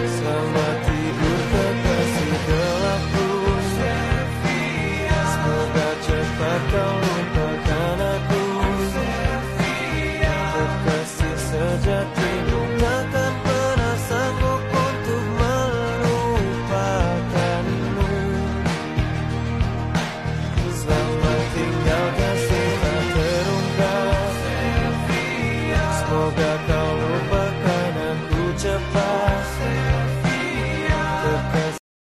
Selamat tidur kekasih gelapku, semoga cepat kau lupakan aku. Kekasih sejatimu takkan pernah sanggup untuk melupakanmu. Selamat tinggal kasih tak terungkap, semoga